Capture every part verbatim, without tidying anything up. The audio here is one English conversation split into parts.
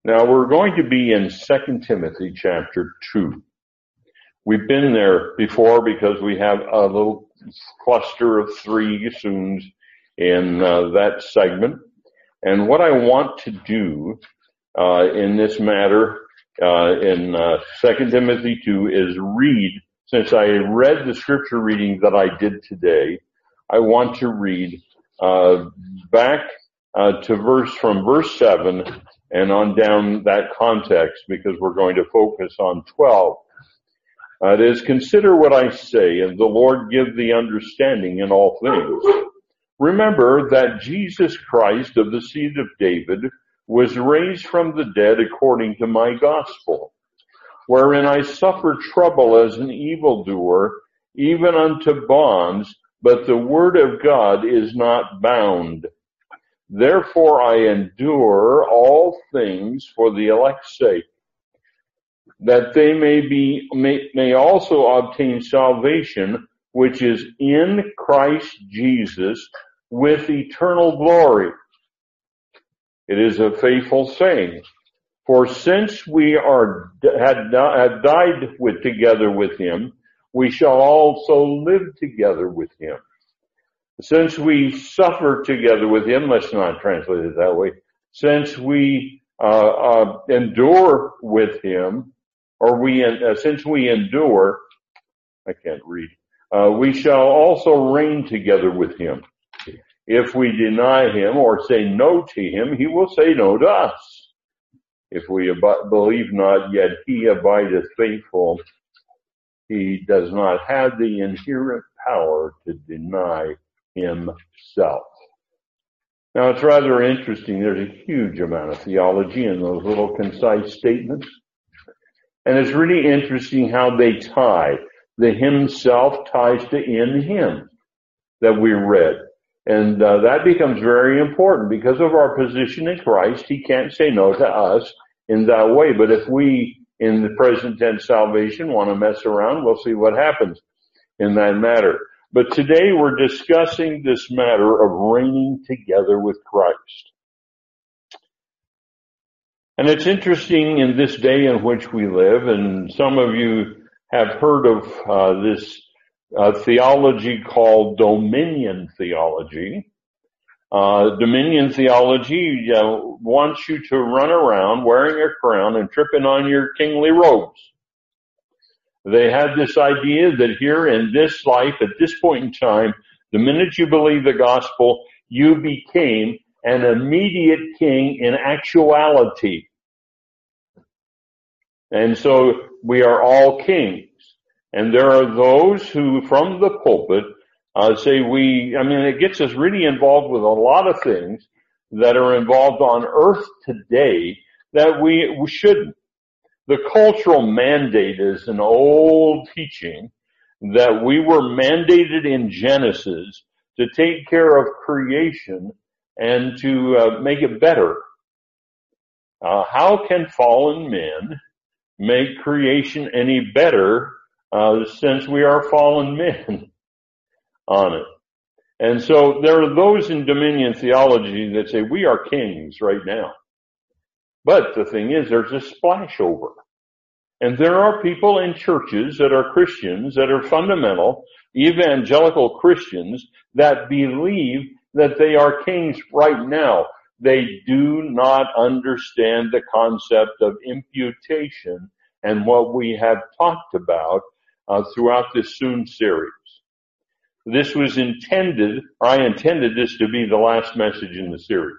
Now we're going to be in Second Timothy chapter two. We've been there before because we have a little cluster of three soons in uh, that segment. And what I want to do uh, in this matter uh, in uh, Second Timothy two is read, since I read the scripture reading that I did today, I want to read uh, back uh, to verse from verse seven and on down that context, because we're going to focus on twelve. Uh, it is, consider what I say, and the Lord give thee understanding in all things. Remember that Jesus Christ of the seed of David was raised from the dead according to my gospel, wherein I suffered trouble as an evildoer, even unto bonds, but the word of God is not bound. Therefore I endure all things for the elect's sake, that they may be, may, may also obtain salvation, which is in Christ Jesus, with eternal glory. It is a faithful saying. For since we are, had, had died with, together with him, we shall also live together with him. Since we suffer together with him, let's not translate it that way, since we uh, uh endure with him, or we, uh, since we endure, I can't read, uh, we shall also reign together with him. If we deny him or say no to him, he will say no to us. If we ab- believe not, yet he abideth faithful. He does not have the inherent power to deny himself. Now it's rather interesting. There's a huge amount of theology in those little concise statements. And it's really interesting how they tie. The himself ties to in him that we read. And uh, that becomes very important because of our position in Christ. He can't say no to us in that way. But if we, in the present tense salvation, want to mess around, we'll see what happens in that matter. But today we're discussing this matter of reigning together with Christ. And it's interesting in this day in which we live, and some of you have heard of uh, this uh, theology called dominion theology. Uh, dominion theology uh, wants you to run around wearing a crown and tripping on your kingly robes. They had this idea that here in this life, at this point in time, the minute you believe the gospel, you became an immediate king in actuality. And so we are all kings. And there are those who, from the pulpit, uh, say we, I mean, it gets us really involved with a lot of things that are involved on earth today that we, we shouldn't. The cultural mandate is an old teaching that we were mandated in Genesis to take care of creation and to uh, make it better. Uh, how can fallen men make creation any better uh, since we are fallen men on it? And so there are those in dominion theology that say we are kings right now. But the thing is, there's a splashover. And there are people in churches that are Christians, that are fundamental, evangelical Christians, that believe that they are kings right now. They do not understand the concept of imputation and what we have talked about uh, throughout this soon series. This was intended, or I intended this to be the last message in the series.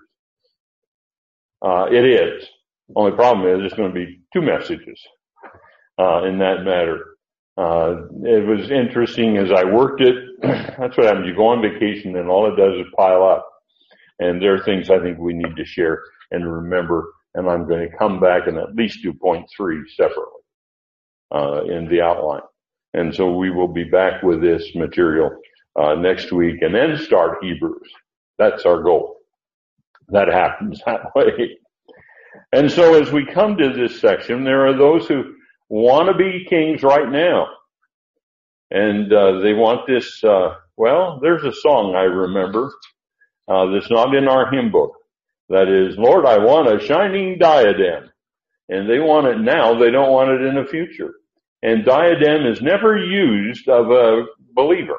Uh, it is. Only problem is there's going to be two messages uh, in that matter. Uh, it was interesting as I worked it. That's what happens. You go on vacation and all it does is pile up. And there are things I think we need to share and remember. And I'm going to come back and at least do point three separately uh, in the outline. And so we will be back with this material uh, next week and then start Hebrews. That's our goal. That happens that way. And so as we come to this section, there are those who want to be kings right now. And uh, they want this, uh, well, there's a song I remember uh, that's not in our hymn book. That is, Lord, I want a shining diadem. And they want it now. They don't want it in the future. And diadem is never used of a believer.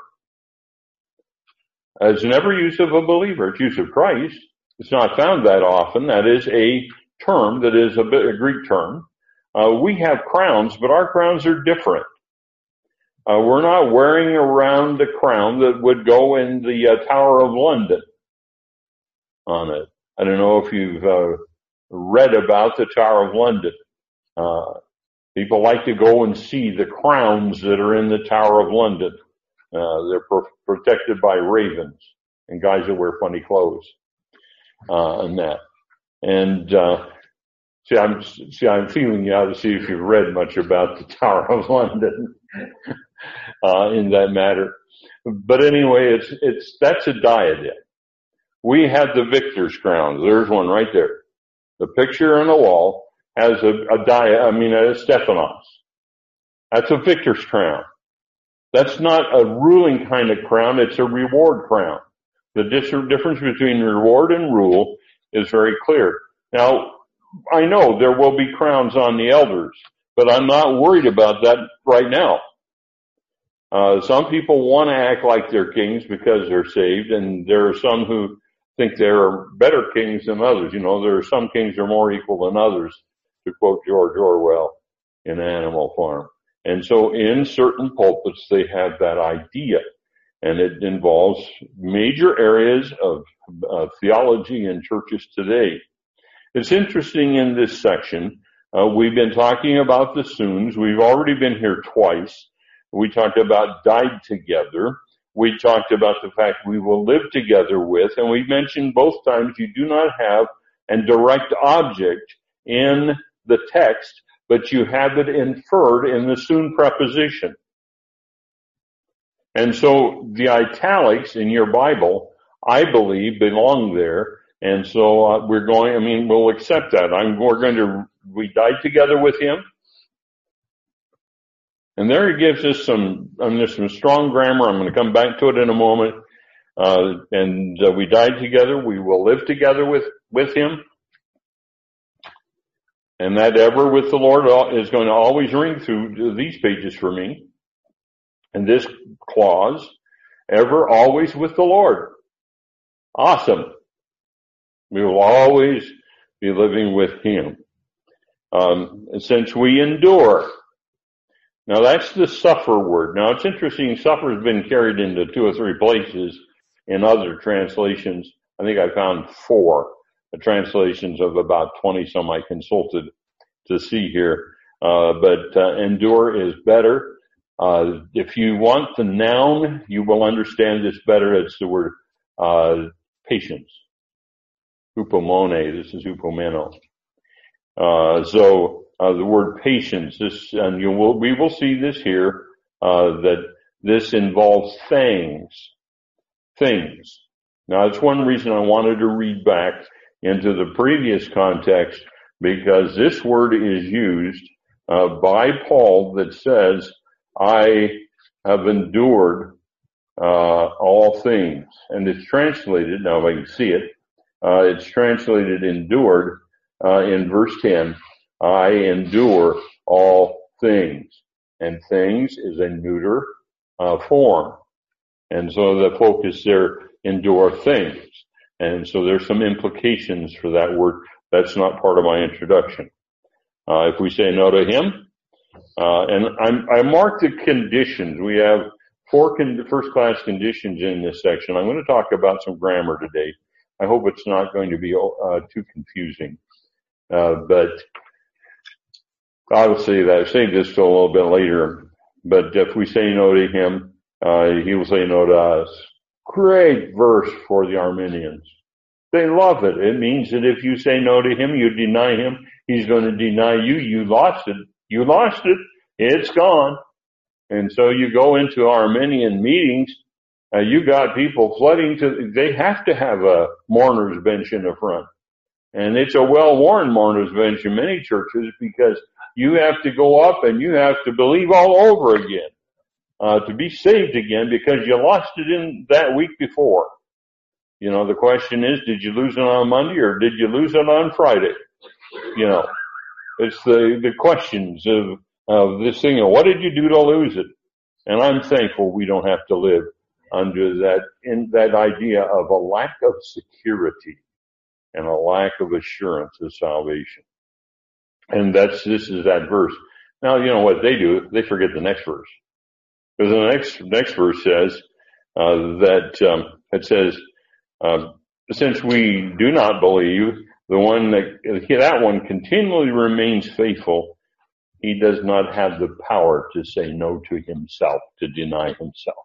It's never used of a believer. It's used of Christ. It's not found that often. That is a term that is a, bit, a Greek term. Uh, we have crowns, but our crowns are different. Uh, we're not wearing around the crown that would go in the uh, Tower of London on it. I don't know if you've uh, read about the Tower of London. Uh, people like to go and see the crowns that are in the Tower of London. Uh, they're pro- protected by ravens and guys that wear funny clothes, uh, and that. And, uh, see, I'm, see, I'm feeling you out to see if you've read much about the Tower of London, uh, in that matter. But anyway, it's, it's, that's a diadem. We have the victor's crown. There's one right there. The picture on the wall has a, a dia, I mean, a Stephanos. That's a victor's crown. That's not a ruling kind of crown. It's a reward crown. The difference between reward and rule is very clear. Now, I know there will be crowns on the elders, but I'm not worried about that right now. Uh, some people want to act like they're kings because they're saved, and there are some who think they're better kings than others. You know, there are some kings are more equal than others, to quote George Orwell in Animal Farm. And so in certain pulpits, they have that idea. And it involves major areas of uh, theology in churches today. It's interesting in this section, uh, we've been talking about the soons. We've already been here twice. We talked about died together. We talked about the fact we will live together with, and we mentioned both times you do not have a direct object in the text, but you have it inferred in the soon preposition. And so the italics in your Bible, I believe, belong there. And so uh, we're going, I mean, we'll accept that. I'm, we're going to, we died together with him. And there he gives us some, um, there's some strong grammar. I'm going to come back to it in a moment. Uh, and uh, we died together. We will live together with, with him. And that ever with the Lord is going to always ring through these pages for me. And this clause, ever always with the Lord. Awesome. We will always be living with him. Um, since we endure. Now that's the suffer word. Now it's interesting, suffer has been carried into two or three places in other translations. I think I found four. The translations of about twenty some I consulted to see here. Uh, but, uh, endure is better. Uh, if you want the noun, you will understand this better. It's the word, uh, patience. Hupomone. This is hupomeno. Uh, so, uh, the word patience, this, and you will, we will see this here, uh, that this involves things. Things. Now, that's one reason I wanted to read back into the previous context, because this word is used uh, by Paul that says, I have endured uh all things. And it's translated, now if I can see it, uh it's translated endured uh in verse ten, I endure all things. And things is a neuter uh form. And so the focus there, endure things. And so there's some implications for that word. That's not part of my introduction. Uh, if we say no to him, uh, and I'm, I marked the conditions. We have four con- first class conditions in this section. I'm going to talk about some grammar today. I hope it's not going to be, uh, too confusing. Uh, but I will say that, I'll save this till a little bit later. But if we say no to him, uh, he will say no to us. Great verse for the Arminians. They love it. It means that if you say no to him, you deny him, he's going to deny you. You lost it. You lost it. It's gone. And so you go into Arminian meetings, uh, you got people flooding to, they have to have a mourner's bench in the front. And it's a well-worn mourner's bench in many churches, because you have to go up and you have to believe all over again, uh, to be saved again, because you lost it in that week before. You know, the question is, did you lose it on Monday or did you lose it on Friday? You know, It's the, the questions of, of this thing. What did you do to lose it? And I'm thankful we don't have to live under that, in that idea of a lack of security and a lack of assurance of salvation. And that's, this is that verse. Now, you know what they do? They forget the next verse. Because the next, next verse says, uh, that, um, it says, uh, since we do not believe, the one that, that one continually remains faithful, he does not have the power to say no to himself, to deny himself.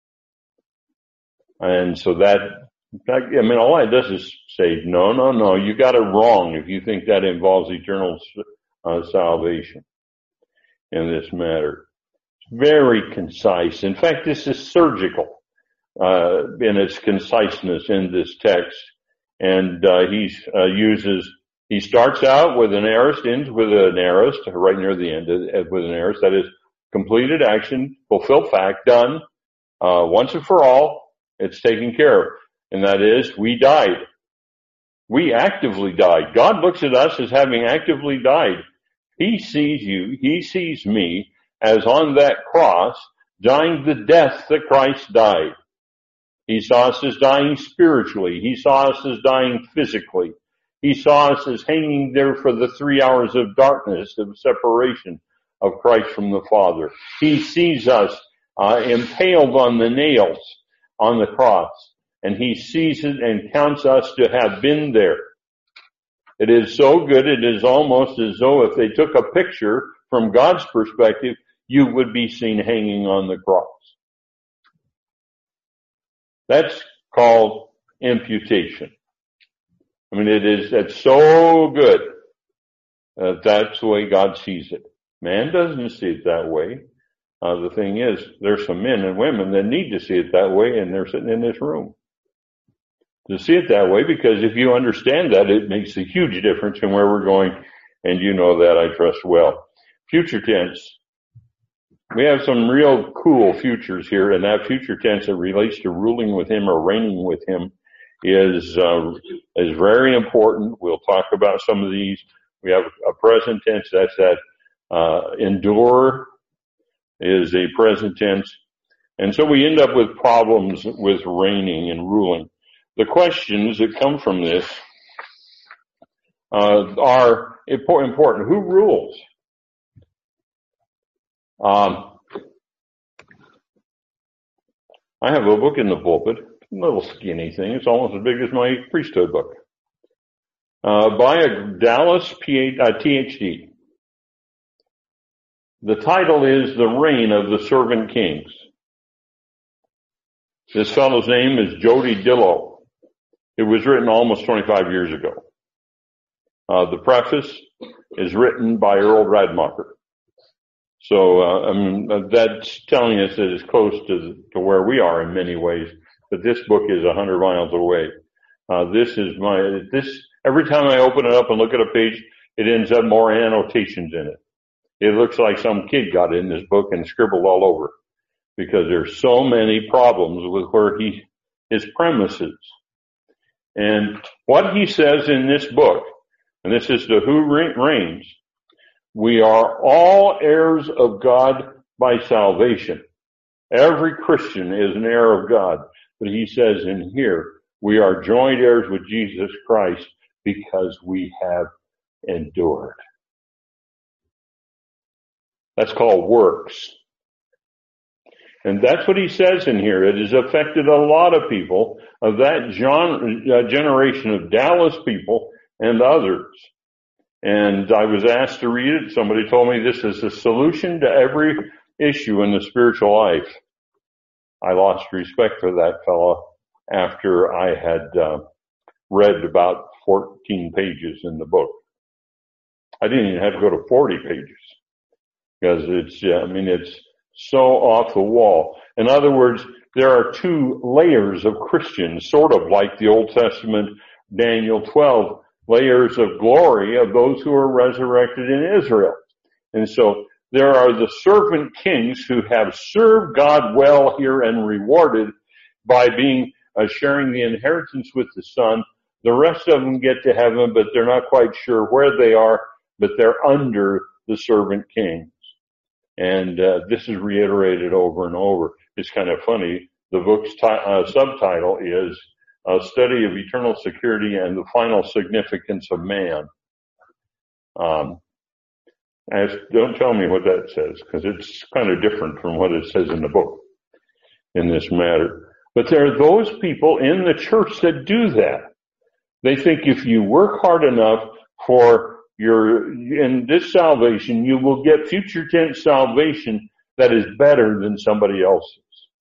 And so that, that I mean, all that does is say, no, no, no, you got it wrong if you think that involves eternal uh, salvation in this matter. It's very concise. In fact, this is surgical uh in its conciseness in this text. And uh he uh, uses, he starts out with an aorist, ends with an aorist, right near the end uh, with an aorist. That is completed action, fulfilled fact, done, uh once and for all. It's taken care of. And that is, we died. We actively died. God looks at us as having actively died. He sees you, he sees me as on that cross, dying the death that Christ died. He saw us as dying spiritually. He saw us as dying physically. He saw us as hanging there for the three hours of darkness of separation of Christ from the Father. He sees us uh, impaled on the nails on the cross, and he sees it and counts us to have been there. It is so good, it is almost as though if they took a picture from God's perspective, you would be seen hanging on the cross. That's called imputation. I mean, it is, it's so good. Uh, that's the way God sees it. Man doesn't see it that way. Uh, the thing is, there's some men and women that need to see it that way, and they're sitting in this room to see it that way, because if you understand that, it makes a huge difference in where we're going, and you know that, I trust well. Future tense. We have some real cool futures here, and that future tense that relates to ruling with him or reigning with him is uh, is very important. We'll talk about some of these. We have a present tense. That's that uh, endure is a present tense. And so we end up with problems with reigning and ruling. The questions that come from this uh, are important. Who rules? Um, I have a book in the pulpit, a little skinny thing. It's almost as big as my priesthood book, uh, by a Dallas P H, uh, T H D. The title is The Reign of the Servant Kings. This fellow's name is Jody Dillow. It was written almost twenty-five years ago. Uh, the preface is written by Earl Radmacher. So, uh, I mean, that's telling us that it's close to, to where we are in many ways, but this book is a hundred miles away. Uh, this is my, this, every time I open it up and look at a page, it ends up more annotations in it. It looks like some kid got in this book and scribbled all over, because there's so many problems with where he, his premises. And what he says in this book, and this is the who reigns, we are all heirs of God by salvation. Every Christian is an heir of God. But he says in here, we are joint heirs with Jesus Christ because we have endured. That's called works. And that's what he says in here. It has affected a lot of people of that genre, uh, generation of Dallas people and others. And I was asked to read it. Somebody told me this is the solution to every issue in the spiritual life. I lost respect for that fellow after I had uh, read about fourteen pages in the book. I didn't even have to go to forty pages because it's, uh, I mean, it's so off the wall. In other words, there are two layers of Christians, sort of like the Old Testament Daniel twelve. Layers of glory of those who are resurrected in Israel. And so there are the servant kings who have served God well here and rewarded by being uh, sharing the inheritance with the Son. The rest of them get to heaven, but they're not quite sure where they are. but they're under the servant kings. And uh, this is reiterated over and over. It's kind of funny. The book's t- uh, subtitle is A Study of Eternal Security and the Final Significance of Man. Um, as, don't tell me what that says, because it's kind of different from what it says in the book in this matter. But there are those people in the church that do that. They think if you work hard enough for your, in this salvation, you will get future tense salvation that is better than somebody else's.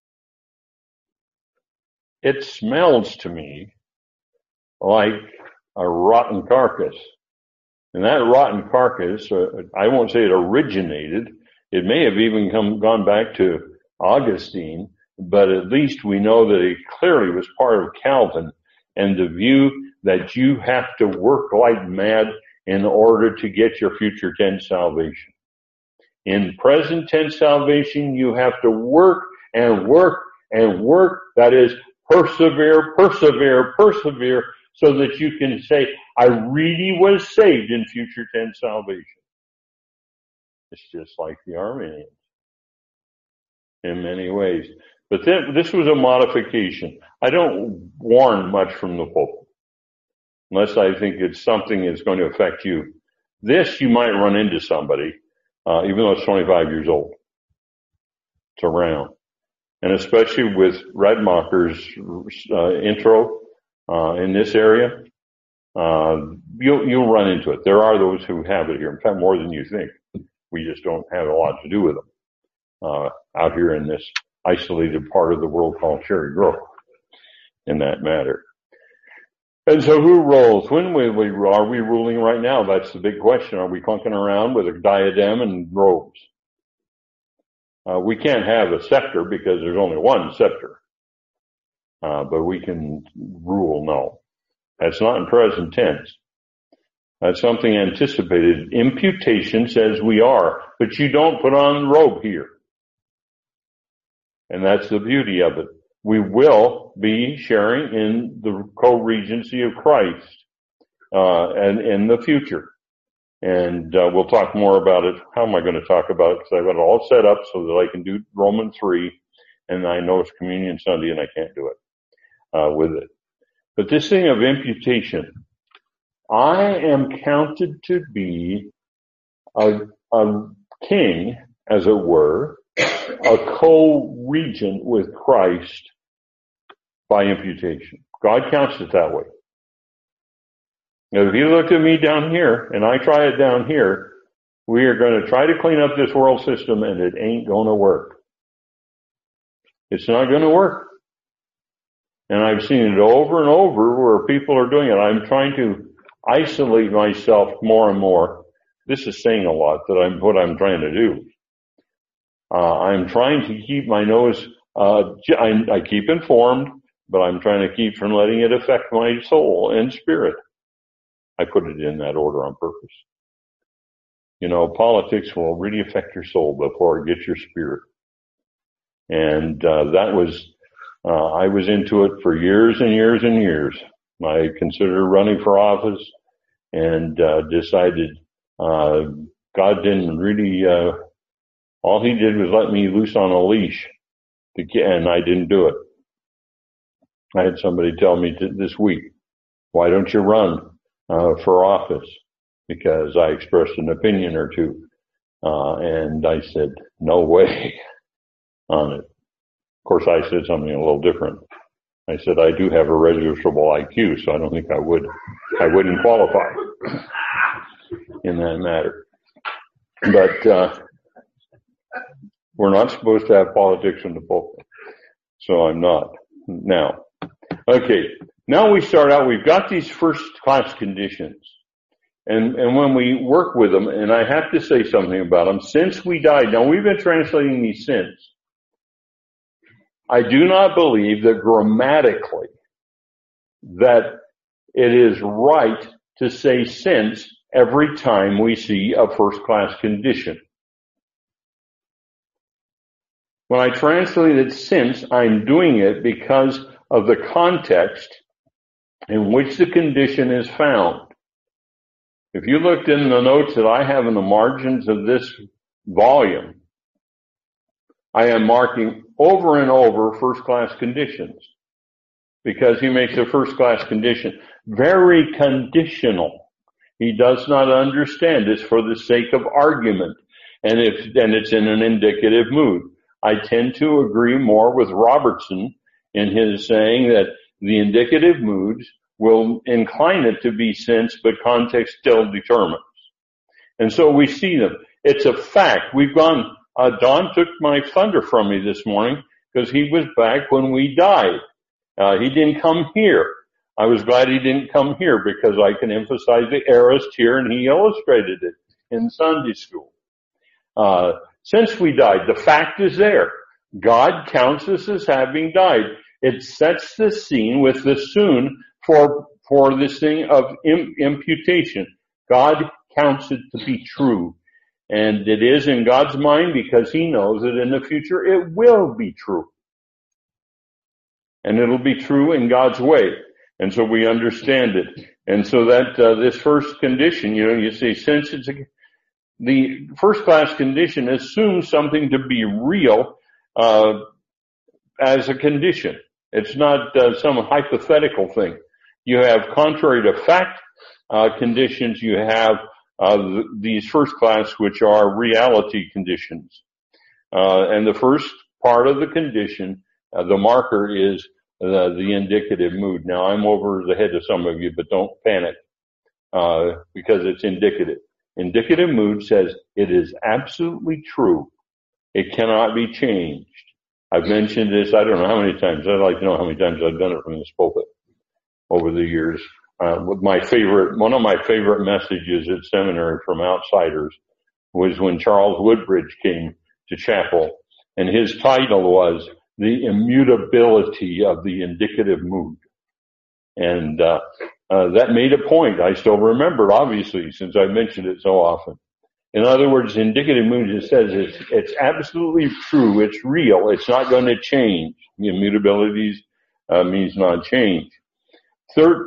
It smells to me like a rotten carcass. And that rotten carcass, uh, I won't say it originated. It may have even come, gone back to Augustine, but at least we know that it clearly was part of Calvin and the view that you have to work like mad in order to get your future tense salvation. In present tense salvation, you have to work and work and work. That is, persevere, persevere, persevere, so that you can say, I really was saved in future tense salvation. It's just like the Arminians in many ways. But then, this was a modification. I don't warn much from the pulpit, unless I think it's something that's going to affect you. This, you might run into somebody, uh, even though it's twenty-five years old. It's around. And especially with Radmacher's uh, intro uh, in this area, uh, you'll, you'll run into it. There are those who have it here. In fact, more than you think. We just don't have a lot to do with them uh, out here in this isolated part of the world called Cherry Grove in that matter. And so who rules? When will we, are we ruling right now? That's the big question. Are we clunking around with a diadem and robes? Uh, we can't have a scepter because there's only one scepter. Uh, but we can rule, no. That's not in present tense. That's something anticipated. Imputation says we are, but you don't put on robe here. And that's the beauty of it. We will be sharing in the co-regency of Christ, uh, and in the future. And, uh, we'll talk more about it. How am I going to talk about it? Because I've got it all set up so that I can do Romans three, and I know it's Communion Sunday and I can't do it, uh, with it. But this thing of imputation, I am counted to be a, a king, as it were, a co-regent with Christ by imputation. God counts it that way. Now, if you looked at me down here and I try it down here, we are going to try to clean up this world system and it ain't going to work. It's not going to work. And I've seen it over and over where people are doing it. I'm trying to isolate myself more and more. This is saying a lot that I'm what I'm trying to do. Uh, I'm trying to keep my nose, uh, I, I keep informed, but I'm trying to keep from letting it affect my soul and spirit. I put it in that order on purpose. You know, politics will really affect your soul before it gets your spirit. And, uh, that was, uh, I was into it for years and years and years. I considered running for office and, uh, decided, uh, God didn't really, uh, all he did was let me loose on a leash, to get, and I didn't do it. I had somebody tell me t- this week, why don't you run uh, for office? Because I expressed an opinion or two. Uh, and I said, no way on it. Of course, I said something a little different. I said, I do have a registrable I Q, so I don't think I would, I wouldn't qualify in that matter. But, uh, we're not supposed to have politics in the pulpit. So I'm not. Now, okay. Now we start out, we've got these first class conditions. And, and when we work with them, and I have to say something about them, since we died, now we've been translating these since. I do not believe that grammatically that it is right to say since every time we see a first class condition. When I translate it since, I'm doing it because of the context in which the condition is found. If you looked in the notes that I have in the margins of this volume, I am marking over and over first-class conditions, because he makes a first-class condition very conditional. He does not understand it's for the sake of argument, and if and it's in an indicative mood. I tend to agree more with Robertson in his saying that the indicative moods will incline it to be sense, but context still determines. And so we see them. It's a fact. We've gone, uh, Don took my thunder from me this morning because he was back when we died. Uh, he didn't come here. I was glad he didn't come here because I can emphasize the aorist here, and he illustrated it in Sunday school. Uh, since we died, the fact is there. God counts us as having died. It sets the scene with the soon for, for this thing of im- imputation. God counts it to be true. And it is in God's mind because he knows that in the future it will be true. And it'll be true in God's way. And so we understand it. And so that, uh, this first condition, you know, you say, since it's a, the first class condition assumes something to be real, uh, as a condition. It's not, uh, some hypothetical thing. You have contrary to fact, uh, conditions. You have, uh, th- these first class, which are reality conditions. Uh, and the first part of the condition, uh, the marker is the, the indicative mood. Now I'm over the head of some of you, but don't panic, uh, because it's indicative. Indicative mood says it is absolutely true. It cannot be changed. I've mentioned this, I don't know how many times. I'd like to know how many times I've done it from this pulpit over the years. Uh, with my favorite, one of my favorite messages at seminary from outsiders was when Charles Woodbridge came to chapel, and his title was The Immutability of the Indicative Mood. And, uh, uh, that made a point. I still remember, obviously, since I mentioned it so often. In other words, indicative mood just says it's, it's absolutely true. It's real. It's not going to change. The immutability uh, means not change. Third,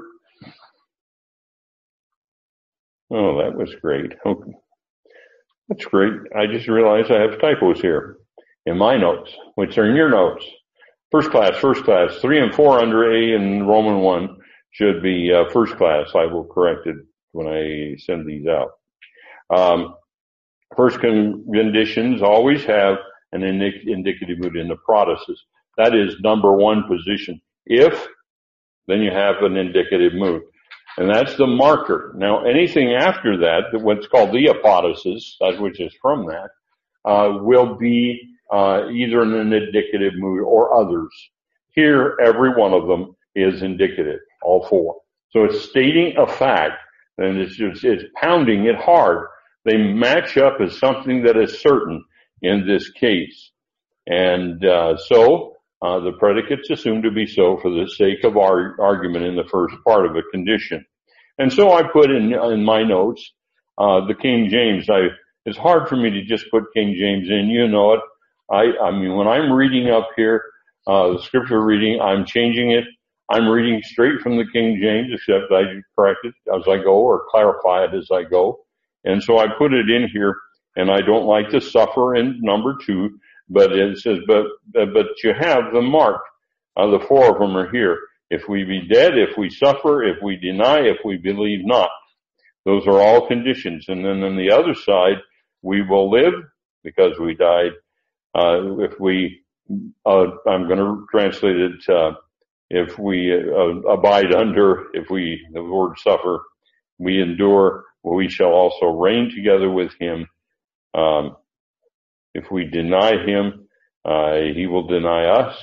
oh, that was great. Okay. That's great. I just realized I have typos here in my notes, which are in your notes. First class, first class, three and four under A in Roman one should be uh, first class. I will correct it when I send these out. Um, First conditions always have an indic- indicative mood in the protasis. That is number one position. If, then you have an indicative mood. And that's the marker. Now anything after that, what's called the apodosis, that which is from that, uh, will be uh, either in an indicative mood or others. Here, every one of them is indicative, all four. So it's stating a fact, and it's, it's, it's pounding it hard. They match up as something that is certain in this case. And uh, so uh, the predicate's assumed to be so for the sake of our argument in the first part of a condition. And so I put in in my notes uh the King James. I it's hard for me to just put King James in, you know it. I I mean when I'm reading up here uh the scripture reading, I'm changing it. I'm reading straight from the King James, except I correct it as I go or clarify it as I go. And so I put it in here, and I don't like to suffer in number two, but it says, but, but you have the mark. Uh, the four of them are here. If we be dead, if we suffer, if we deny, if we believe not. Those are all conditions. And then on the other side, we will live because we died. Uh, if we, uh, I'm going to translate it, uh, if we uh, abide under, if we, the word suffer, we endure, we shall also reign together with him. Um, if we deny him, uh, he will deny us.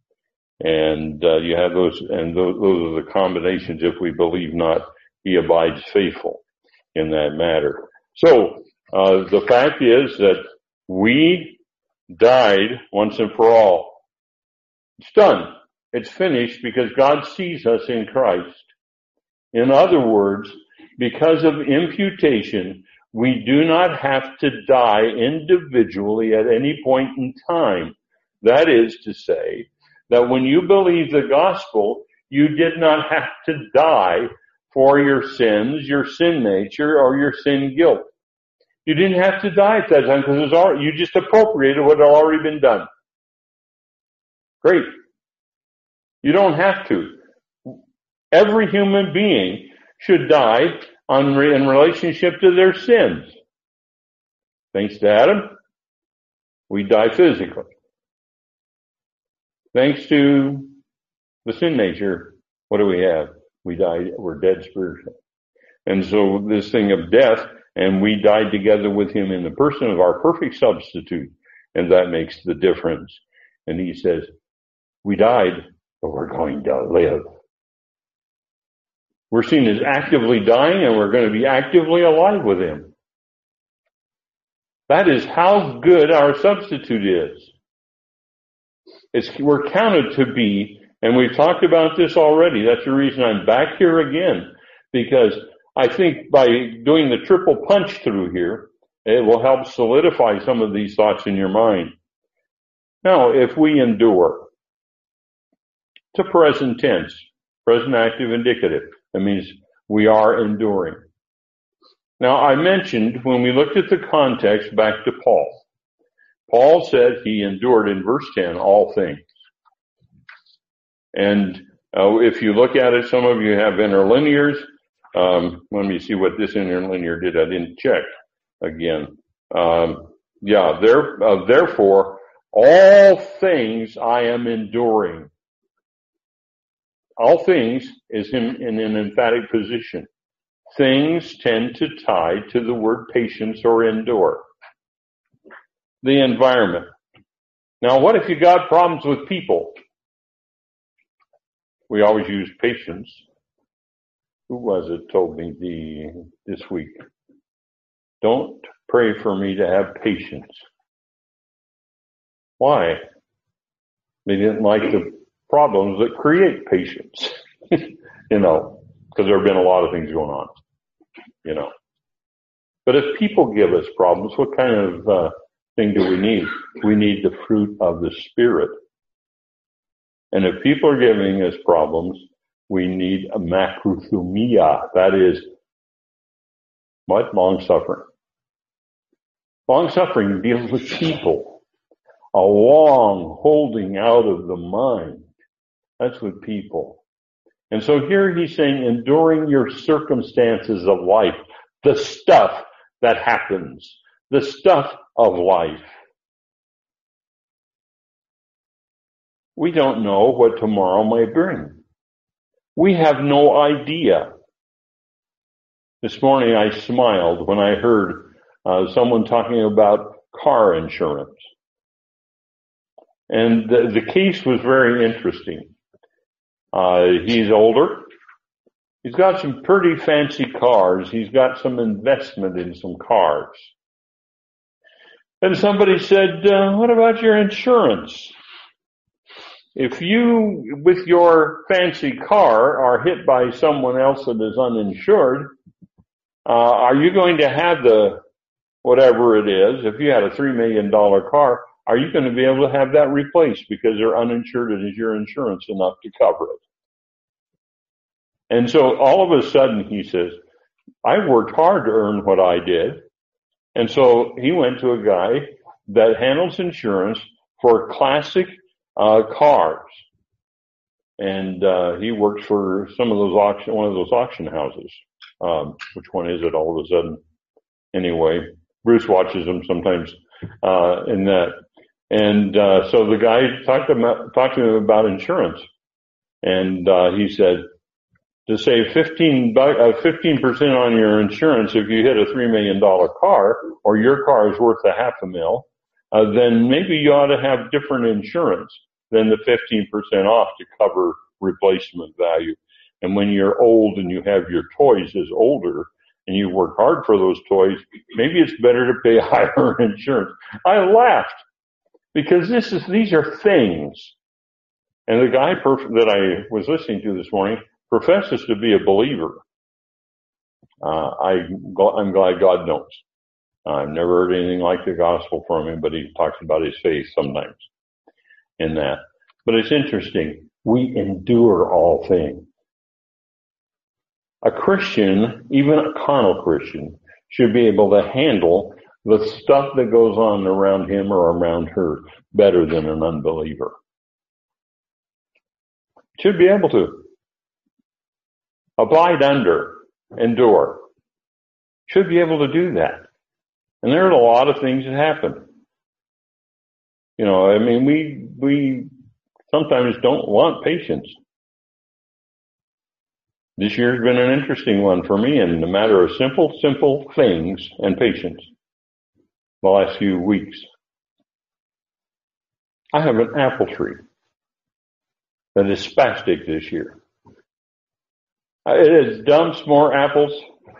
And, uh, you have those, and those, those are the combinations. If we believe not, he abides faithful in that matter. So, uh, the fact is that we died once and for all. It's done. It's finished because God sees us in Christ. In other words, because of imputation, we do not have to die individually at any point in time. That is to say, that when you believe the gospel, you did not have to die for your sins, your sin nature, or your sin guilt. You didn't have to die at that time because it was already, you just appropriated what had already been done. Great. You don't have to. Every human being should die on, in relationship to their sins. Thanks to Adam, we die physically. Thanks to the sin nature, what do we have? We die, we're dead spiritually. And so this thing of death, and we died together with him in the person of our perfect substitute, and that makes the difference. And he says, we died, but we're going to live. We're seen as actively dying, and we're going to be actively alive with him. That is how good our substitute is. It's, we're counted to be, and we've talked about this already. That's the reason I'm back here again, because I think by doing the triple punch through here, it will help solidify some of these thoughts in your mind. Now, if we endure, it's a present tense, present active indicative. That means we are enduring. Now, I mentioned when we looked at the context back to Paul. Paul said he endured in verse ten all things. And uh, if you look at it, some of you have interlinears. Um, let me see what this interlinear did. I didn't check again. Um, yeah, there, uh, therefore, all things I am enduring. All things is in, in an emphatic position. Things tend to tie to the word patience or endure. The environment. Now, what if you got problems with people? We always use patience. Who was it told me the this week? Don't pray for me to have patience. Why? They didn't like the problems that create patience. You know, because there have been a lot of things going on. You know. But if people give us problems, what kind of uh, thing do we need? We need the fruit of the Spirit. And if people are giving us problems, we need a macrothumia. That is, what? Long-suffering. Long-suffering deals with people. A long holding out of the mind. That's with people. And so here he's saying, enduring your circumstances of life, the stuff that happens, the stuff of life. We don't know what tomorrow may bring. We have no idea. This morning I smiled when I heard uh, someone talking about car insurance. And the, the case was very interesting. Uh, he's older. He's got some pretty fancy cars. He's got some investment in some cars. And somebody said, uh, what about your insurance? If you, with your fancy car, are hit by someone else that is uninsured, uh, are you going to have the, whatever it is, if you had a three million dollars car, are you going to be able to have that replaced because they're uninsured and is your insurance enough to cover it? And so all of a sudden he says, I worked hard to earn what I did. And so he went to a guy that handles insurance for classic uh cars. And uh he works for some of those auction, one of those auction houses. Um, which one is it all of a sudden? Anyway, Bruce watches them sometimes, uh, in that. And, uh, so the guy talked about, talked to him about insurance. And, uh, he said, to save fifteen, uh, fifteen percent on your insurance if you hit a three million dollars car, or your car is worth a half a mil, uh, then maybe you ought to have different insurance than the fifteen percent off to cover replacement value. And when you're old and you have your toys as older and you work hard for those toys, maybe it's better to pay higher insurance. I laughed because this is, these are things. And the guy perf- that I was listening to this morning professes to be a believer. Uh, I, I'm glad God knows. I've never heard anything like the gospel from him, but he talks about his faith sometimes in that. But it's interesting. We endure all things. A Christian, even a carnal Christian, should be able to handle the stuff that goes on around him or around her better than an unbeliever. Should be able to. Abide under, endure. Should be able to do that. And there are a lot of things that happen. You know, I mean, we, we sometimes don't want patience. This year's been an interesting one for me in the matter of simple, simple things and patience the last few weeks. I have an apple tree that is spastic this year. It has dumps more apples.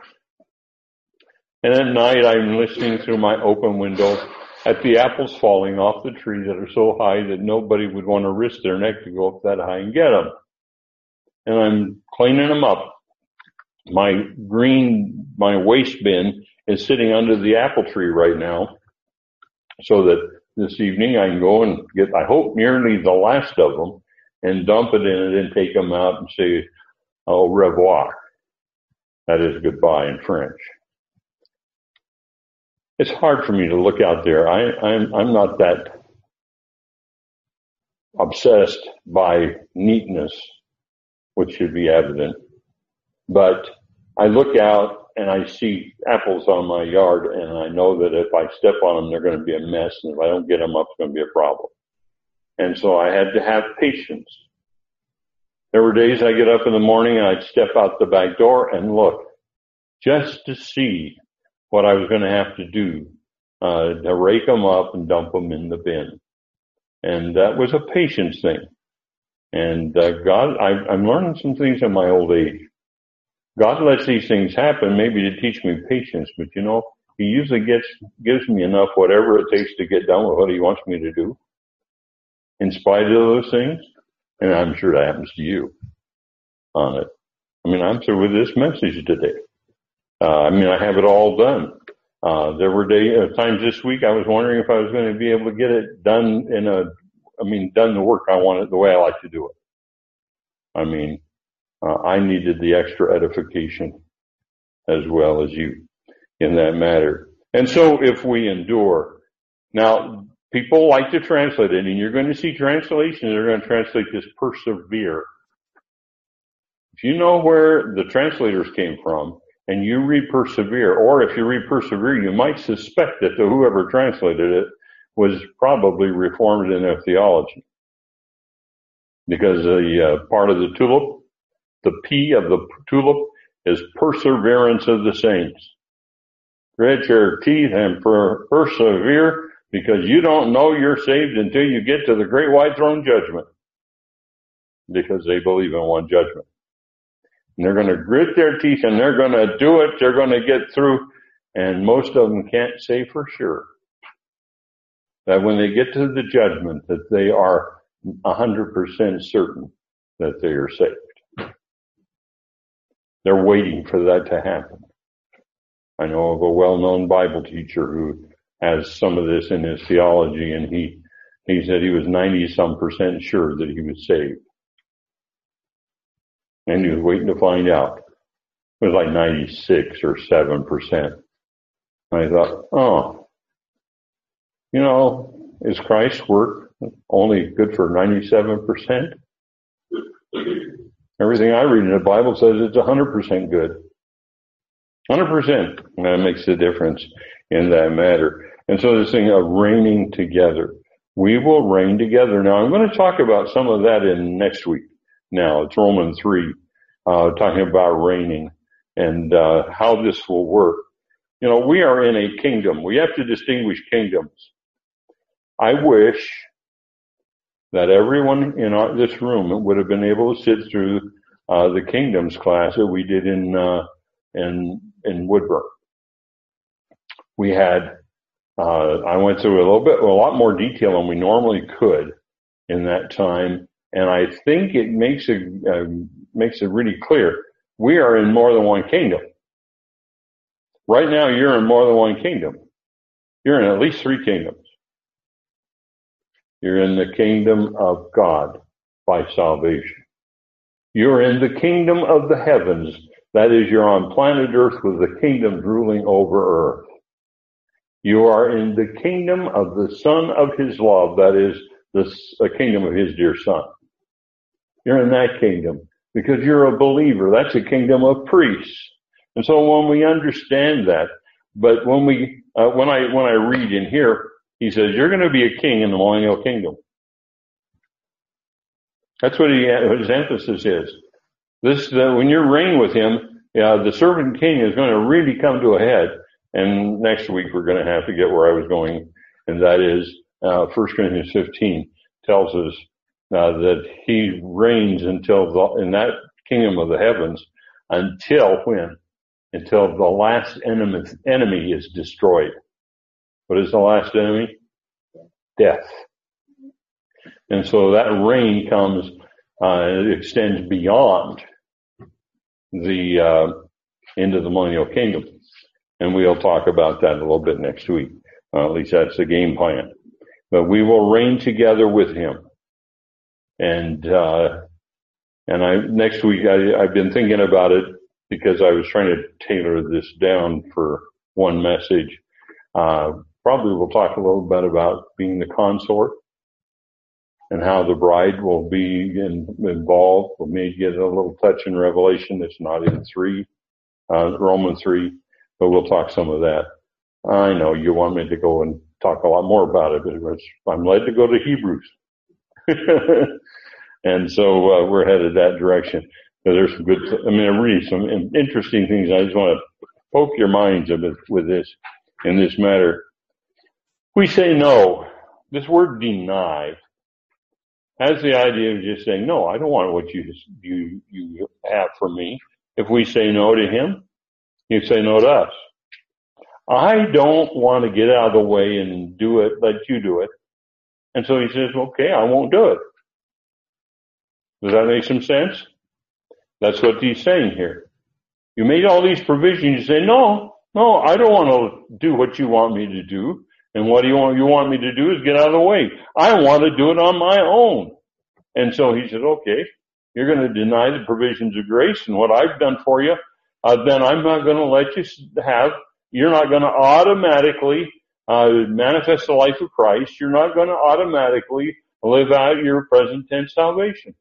And at night I'm listening through my open window at the apples falling off the tree that are so high that nobody would want to risk their neck to go up that high and get them. And I'm cleaning them up. My green, my waste bin is sitting under the apple tree right now so that this evening I can go and get, I hope, nearly the last of them and dump it in it and take them out and say au revoir. That is goodbye in French. It's hard for me to look out there. I, I'm, I'm not that obsessed by neatness, which should be evident. But I look out and I see apples on my yard, and I know that if I step on them, they're going to be a mess. And if I don't get them up, it's going to be a problem. And so I had to have patience. There were days I get up in the morning and I'd step out the back door and look just to see what I was going to have to do, uh, to rake them up and dump them in the bin. And that was a patience thing. And, uh, God, I, I'm learning some things in my old age. God lets these things happen maybe to teach me patience, but you know, He usually gets, gives me enough whatever it takes to get done with what He wants me to do. In spite of those things. And I'm sure that happens to you on it. I mean, I'm through with this message today. Uh, I mean, I have it all done. Uh, there were day, uh, times this week I was wondering if I was going to be able to get it done in a, I mean, done the work I wanted the way I like to do it. I mean, uh, I needed the extra edification as well as you in that matter. And so if we endure, now people like to translate it, and you're going to see translations that are going to translate this persevere. If you know where the translators came from, and you read persevere, or if you read persevere, you might suspect that the whoever translated it was probably reformed in their theology. Because the uh, part of the tulip, the P of the tulip is perseverance of the saints. Grit your teeth and per- persevere, because you don't know you're saved until you get to the great white throne judgment. Because they believe in one judgment. And they're going to grit their teeth and they're going to do it. They're going to get through. And most of them can't say for sure that when they get to the judgment that they are one hundred percent certain that they are saved. They're waiting for that to happen. I know of a well-known Bible teacher who has some of this in his theology, and he, he said he was ninety some percent sure that he was saved. And he was waiting to find out. It was like ninety-six or seven percent. And I thought, oh, you know, is Christ's work only good for ninety-seven percent? Everything I read in the Bible says it's one hundred percent good. one hundred percent. And that makes a difference in that matter. And so this thing of reigning together. We will reign together. Now, I'm going to talk about some of that in next week. Now, it's Romans three, uh, talking about reigning and uh, how this will work. You know, we are in a kingdom. We have to distinguish kingdoms. I wish that everyone in our, this room would have been able to sit through uh, the kingdoms class that we did in uh, in in Woodburn. We had, uh, I went through a little bit, a lot more detail than we normally could in that time. And I think it makes it, uh, makes it really clear. We are in more than one kingdom. Right now, you're in more than one kingdom. You're in at least three kingdoms. You're in the kingdom of God by salvation. You're in the kingdom of the heavens That is, you're on planet Earth with the kingdoms ruling over Earth. You are in the kingdom of the Son of His love, that is, the uh, kingdom of His dear Son. You're in that kingdom because you're a believer. That's a kingdom of priests. And so when we understand that, but when we, uh, when I, when I read in here, he says, you're going to be a king in the millennial kingdom. That's what he, his emphasis is. This, uh, when you're reigning with Him, uh, the servant king is going to really come to a head. And next week we're going to have to get where I was going, and that is, uh, First Corinthians fifteen tells us, uh, that He reigns until the, in that kingdom of the heavens, until when? Until the last enemy, enemy is destroyed. What is the last enemy? Death. And so that reign comes, uh, it extends beyond the, uh, into the millennial kingdom. And we'll talk about that a little bit next week. Uh, at least that's the game plan. But we will reign together with Him. And, uh, and I, next week I, I've been thinking about it because I was trying to tailor this down for one message. Uh, probably we'll talk a little bit about being the consort and how the bride will be in, involved. We may get a little touch in Revelation that's not in three, uh, Romans three, but we'll talk some of that. I know you want me to go and talk a lot more about it, but I'm led to go to Hebrews. And so, uh, we're headed that direction. But there's some good, I mean, I read some interesting things. I just want to poke your minds a bit with this, in this matter. We say no. This word deny has the idea of just saying, no, I don't want what you, you, you have for me. If we say no to Him, He'd say no to us. I don't want to get out of the way and do it, let you do it. And so He says, okay, I won't do it. Does that make some sense? That's what He's saying here. You made all these provisions. You say, no, no, I don't want to do what you want me to do. And what you want, you want me to do is get out of the way. I want to do it on my own. And so He said, okay, you're going to deny the provisions of grace and what I've done for you. Uh, then I'm not going to let you have, you're not going to automatically, uh, manifest the life of Christ. You're not going to automatically live out your present tense salvation.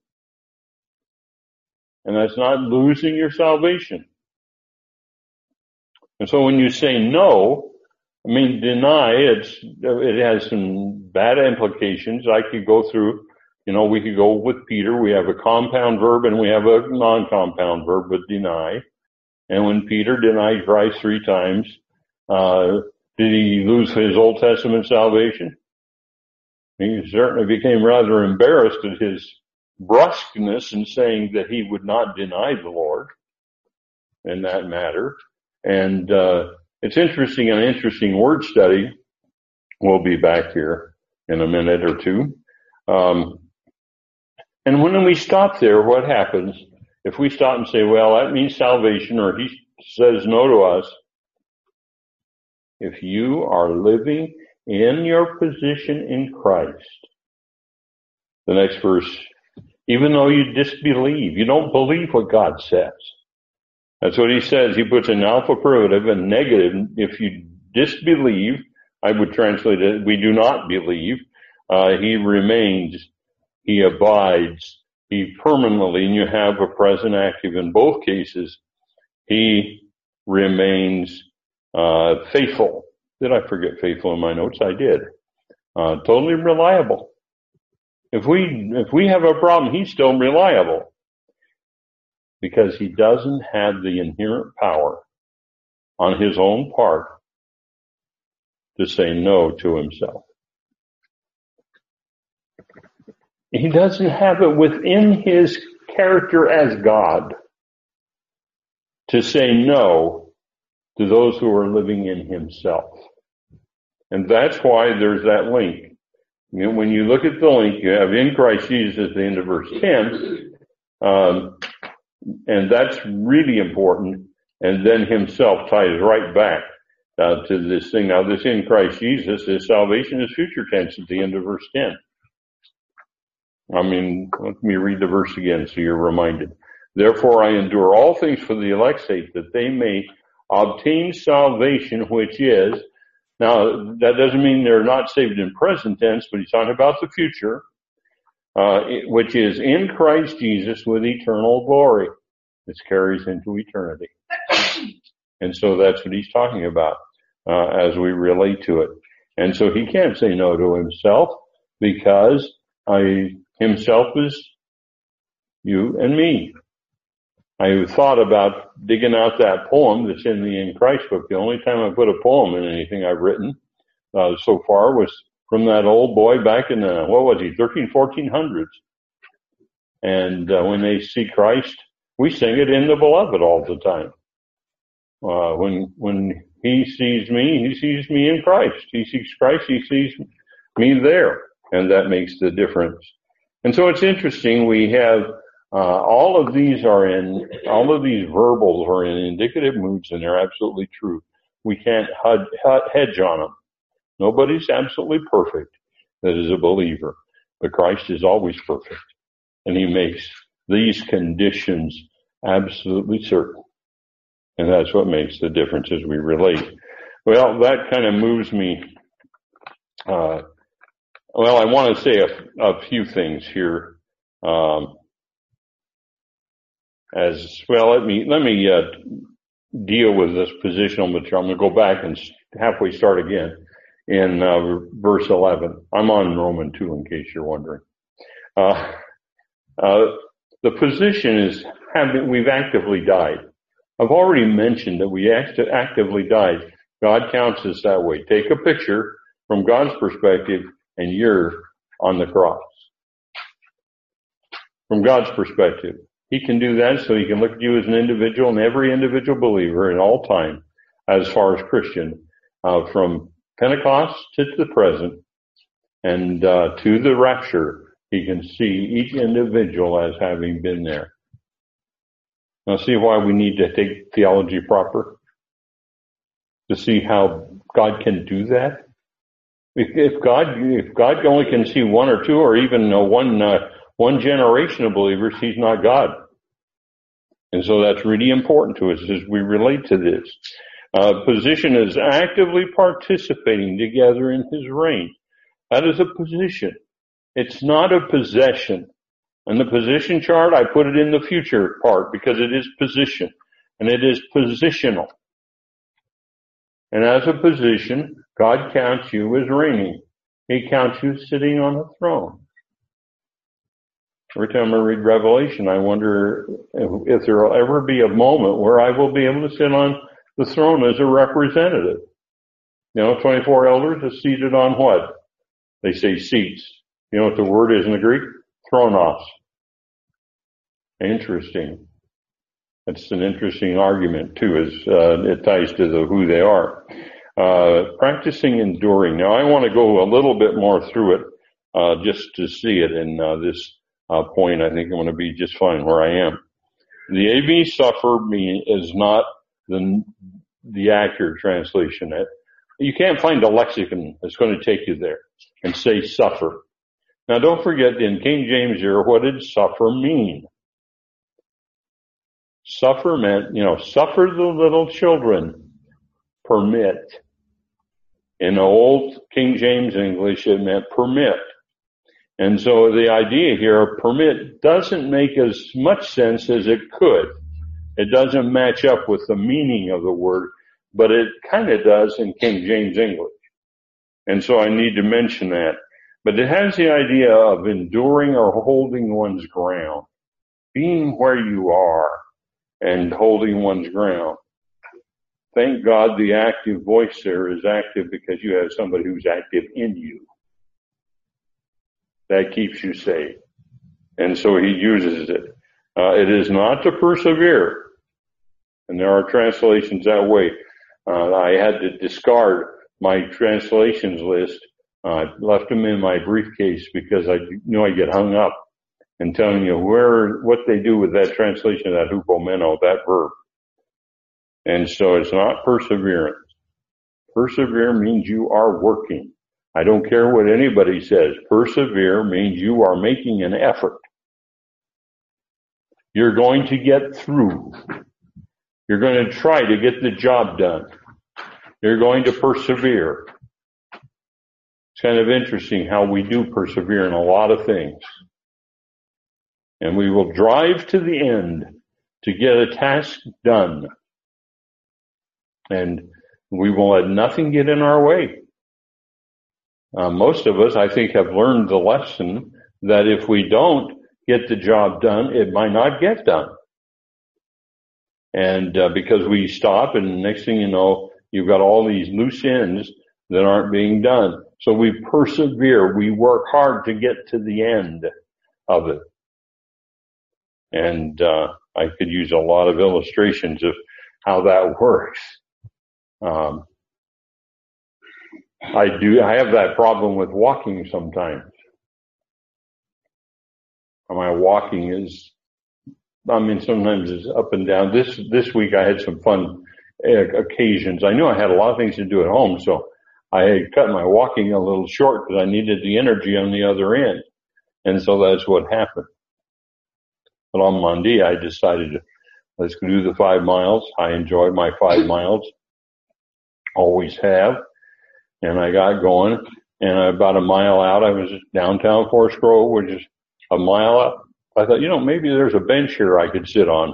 And that's not losing your salvation. And so when you say no, I mean, deny, it's, it has some bad implications. I could go through, you know, we could go with Peter. We have a compound verb and we have a non-compound verb with deny. And when Peter denied Christ three times, uh, did he lose his Old Testament salvation? He certainly became rather embarrassed at his brusqueness in saying that he would not deny the Lord in that matter. And, uh, it's interesting, an interesting word study. We'll be back here in a minute or two. Um, and when we stop there, what happens if we stop and say, well, that means salvation, or He says no to us? If you are living in your position in Christ, the next verse, even though you disbelieve, you don't believe what God says. That's what He says. He puts an alpha privative and negative. If you disbelieve, I would translate it, we do not believe. Uh, he remains, He abides, He permanently, and you have a present active in both cases. He remains, uh, faithful. Did I forget faithful in my notes? I did. Uh, totally reliable. If we, if we have a problem, He's still reliable. Because He doesn't have the inherent power on His own part to say no to Himself. He doesn't have it within His character as God to say no to those who are living in Himself. And that's why there's that link. You know, when you look at the link, you have in Christ Jesus at the end of verse ten, um, and that's really important. And then Himself ties right back uh, to this thing. Now, this in Christ Jesus, this salvation is future tense at the end of verse ten. I mean, let me read the verse again so you're reminded. Therefore I endure all things for the elect's sake, that they may obtain salvation, which is, now that doesn't mean they're not saved in present tense, but he's talking about the future, uh, which is in Christ Jesus with eternal glory. This carries into eternity. And so that's what he's talking about, uh, as we relate to it. And so he can't say no to himself, because I, himself is you and me. I thought about digging out that poem that's in the In Christ book. The only time I put a poem in anything I've written uh, so far was from that old boy back in the, what was he, thirteen, fourteen hundreds. And uh, when they see Christ, we sing it in the Beloved all the time. Uh, when when he sees me, he sees me in Christ. He sees Christ, he sees me there. And that makes the difference. And so it's interesting, we have Uh, all of these are in, all of these verbals are in indicative moods, and they're absolutely true. We can't hud, hud, hedge on them. Nobody's absolutely perfect that is a believer, but Christ is always perfect, and he makes these conditions absolutely certain. And that's what makes the difference as we relate. Well, that kind of moves me, uh, well, I want to say a, a few things here. Um, As well, let me let me uh, deal with this positional material. I'm going to go back and halfway start again in uh, verse eleven. I'm on Roman two, in case you're wondering. Uh, uh, the position is having we've actively died. I've already mentioned that we act- actively died. God counts us that way. Take a picture from God's perspective, and you're on the cross. From God's perspective. He can do that so he can look at you as an individual, and every individual believer in all time, as far as Christian, uh, from Pentecost to the present and uh, to the rapture, he can see each individual as having been there. Now see why we need to take theology proper? To see how God can do that? If, if God, if God only can see one or two or even uh, one, uh, One generation of believers, he's not God. And so that's really important to us as we relate to this. Uh, position is actively participating together in his reign. That is a position. It's not a possession. And the position chart, I put it in the future part because it is position. And it is positional. And as a position, God counts you as reigning. He counts you sitting on a throne. Every time I read Revelation, I wonder if, if there will ever be a moment where I will be able to sit on the throne as a representative. You know, twenty-four elders are seated on what? They say seats. You know what the word is in the Greek? Thronos. Interesting. That's an interesting argument too, as uh, it ties to the who they are. Uh, practicing enduring. Now I want to go a little bit more through it, uh, just to see it in uh, this Uh, point. I think I'm going to be just fine where I am. The A V suffer me is not the the accurate translation. It, you can't find a lexicon that's going to take you there and say suffer. Now don't forget in King James here, what did suffer mean? Suffer meant, you know, suffer the little children. Permit. In old King James English, it meant permit. And so the idea here, permit, doesn't make as much sense as it could. It doesn't match up with the meaning of the word, but it kind of does in King James English. And so I need to mention that. But it has the idea of enduring or holding one's ground, being where you are and holding one's ground. Thank God the active voice there is active because you have somebody who's active in you. That keeps you safe. And so he uses it. Uh, it is not to persevere. And there are translations that way. Uh, I had to discard my translations list. I uh, left them in my briefcase because I knew I'd get hung up and telling you where, what they do with that translation of that hupomeno, that verb. And so it's not perseverance. Persevere means you are working. I don't care what anybody says. Persevere means you are making an effort. You're going to get through. You're going to try to get the job done. You're going to persevere. It's kind of interesting how we do persevere in a lot of things. And we will drive to the end to get a task done. And we will let nothing get in our way. Uh, most of us, I think, have learned the lesson that if we don't get the job done, it might not get done. And uh, because we stop, and next thing you know, you've got all these loose ends that aren't being done. So we persevere. We work hard to get to the end of it. And uh, I could use a lot of illustrations of how that works. Um, I do. I have that problem with walking sometimes. My walking is, I mean, sometimes it's up and down. This this week I had some fun uh, occasions. I knew I had a lot of things to do at home, so I had cut my walking a little short because I needed the energy on the other end. And so that's what happened. But on Monday, I decided to, let's do the five miles. I enjoy my five miles. Always have. And I got going. And about a mile out, I was downtown Forest Grove, which is a mile up. I thought, you know, maybe there's a bench here I could sit on.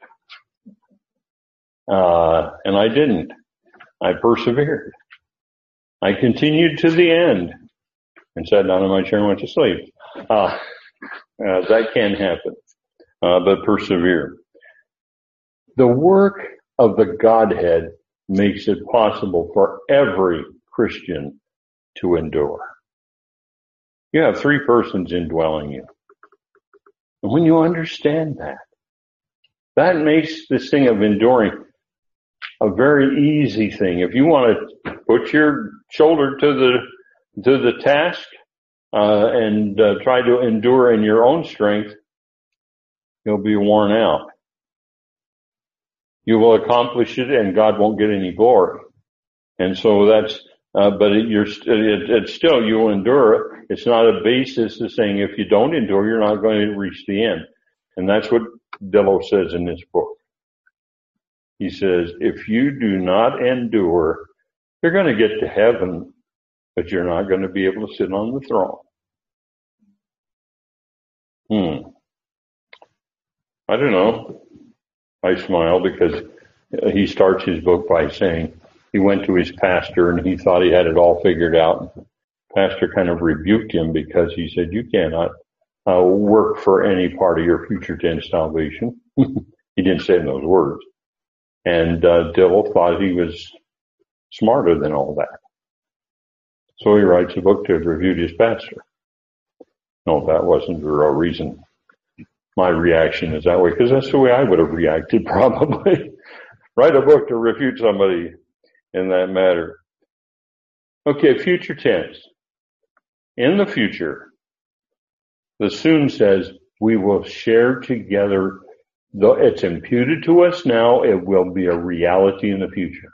Uh, and I didn't. I persevered. I continued to the end and sat down in my chair and went to sleep. Uh, uh that can happen. Uh, but persevere. The work of the Godhead makes it possible for every Christian to endure. You have three persons indwelling you. And when you understand that, that makes this thing of enduring a very easy thing. If you want to put your shoulder to the, to the task, uh, and uh, try to endure in your own strength, you'll be worn out. You will accomplish it and God won't get any glory. And so that's, uh, but it, you're, it, it's still, you will endure. It's not a basis of saying if you don't endure, you're not going to reach the end. And that's what Dillow says in this book. He says, if you do not endure, you're going to get to heaven, but you're not going to be able to sit on the throne. Hmm. I don't know. I smile because he starts his book by saying he went to his pastor and he thought he had it all figured out. Pastor kind of rebuked him because he said, you cannot uh, work for any part of your future tense salvation. He didn't say it in those words. And uh, Dill thought he was smarter than all that. So he writes a book to refute his pastor. No, that wasn't the real reason. My reaction is that way because that's the way I would have reacted probably. Write a book to refute somebody in that matter. Okay, future tense. In the future, the soon says we will share together. Though it's imputed to us now, it will be a reality in the future.